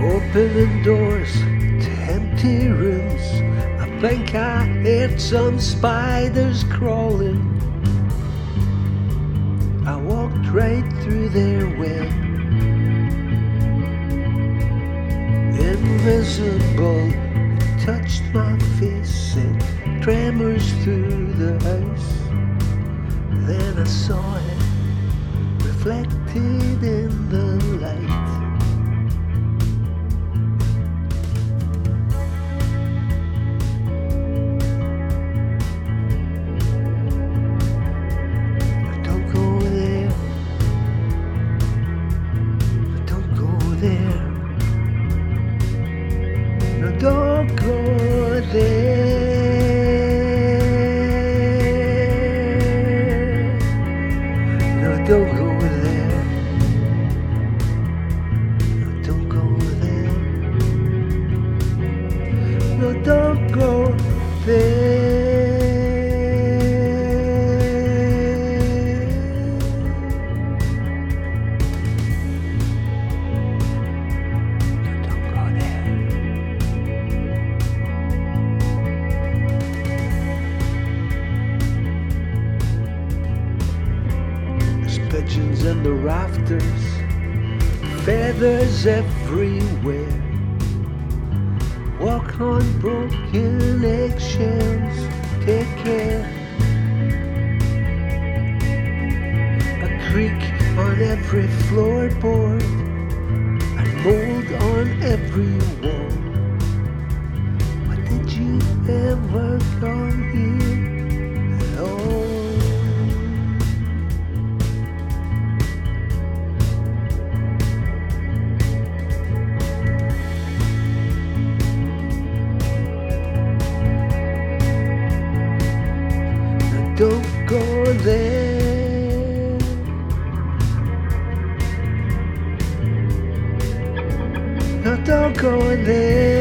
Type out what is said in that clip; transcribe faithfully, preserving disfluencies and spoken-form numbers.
Opening doors to empty rooms. I think I heard some spiders crawling. I walked right through their web. Invisible, it touched my face, sent tremors through the house. Then I saw it reflected in the light. Don't go there. No, don't go there. No, don't go there. No, don't go there. Pigeons in the rafters, feathers everywhere. Walk on broken eggshells, take care. A creak on every floorboard, and mold on every wall. What did you ever come here at all? Don't go there. No, don't go there.